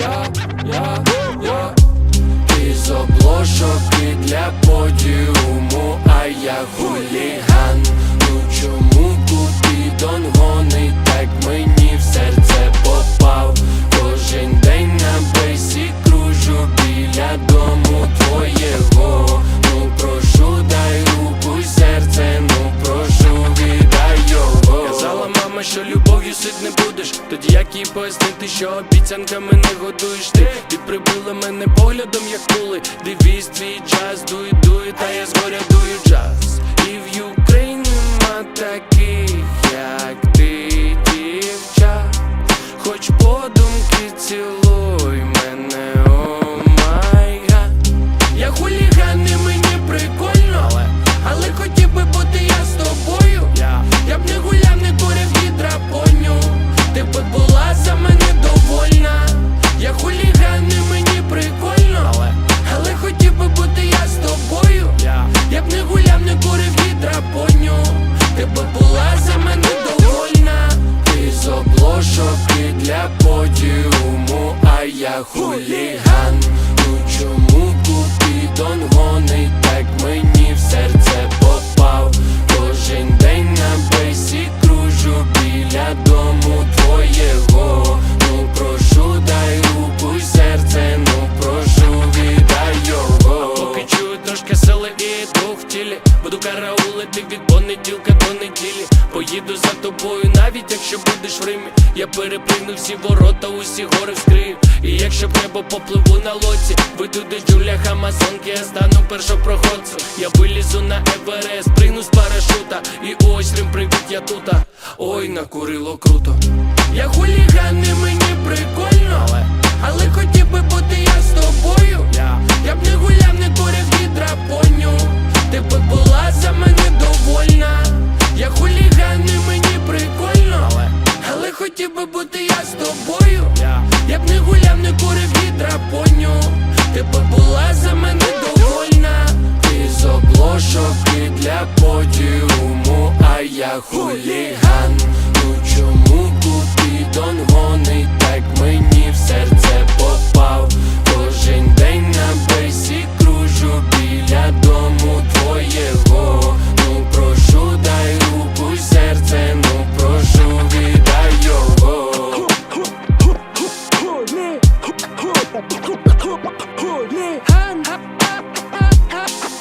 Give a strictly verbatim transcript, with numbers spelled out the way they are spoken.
я, я, я. Ти з обложок і для подіуму, а я хуліган. Ну чому Купідон гонить, так мені в серце попав. Кожен день на бейсі кружу біля дому твоєго. Ну прошу, дай руку й серце, ну прошу, віддай його. Казала мама, що любов'ю сит не будеш. Тоді як їй пояснити, що обіцянками не годуєш ти. Ти прибила мене поглядом, як кули. Дивись, твій час, дуй, дуй, та я згоря дую джаз. І в Україні нема таких, як ти, дівчат. Хоч подумки цілуй мене, о май гад. Я хуліган і мені прикольно, але, але хотів би бути я з тобою. Я, я б не гуляв, не курив гідропоню. Ти б була за мене довольна. Я хуліган і мені прикольно, але, але хотів би бути я з тобою. Я, я б не гуляв, не курив гідропоню. Ти б була за мене довольна. Ти з обложок і для подіуму, а я хуліган. Ну чому Купідон гонить, так мені в серце попав. Кожен день на бейсі кружу біля дому твоєго. Ну прошу, дай руку й серце, ну прошу, віддай його. А поки чую трошки сили і дух в тілі, буду караулити від понеділка до неділі. Поїду за тобою, навіть якщо будеш в Римі. Я перепригну всі ворота, усі гори вскрию. І якщо в небо попливу на лодці, вийду до джунглях Амазонки, я стану першопроходцем. Я вилізу на Еверест, пригну з парашута. І ось Рим, привіт, я тута. Ой, накурило круто. Я хуліган і мені прикольно, але, але хотів би бути я з тобою. Я, я б не гуляв, не курив гідропоню. Ти б була за мене довольна. Я хуліган і мені прикольно, але, але хотів би бути я з тобою. Я, я б не гуляв, не курив гідропоню. Ти б була за мене довольна. Ти з обложок і для подіуму, а я хуліган. Ну чому Купідон гонить, так мені в серце попав. Кожен день на бейсі кружу біля дому твоєго. Ну прошу, дай руку й серце, ну прошу, віддай його. Хуліган.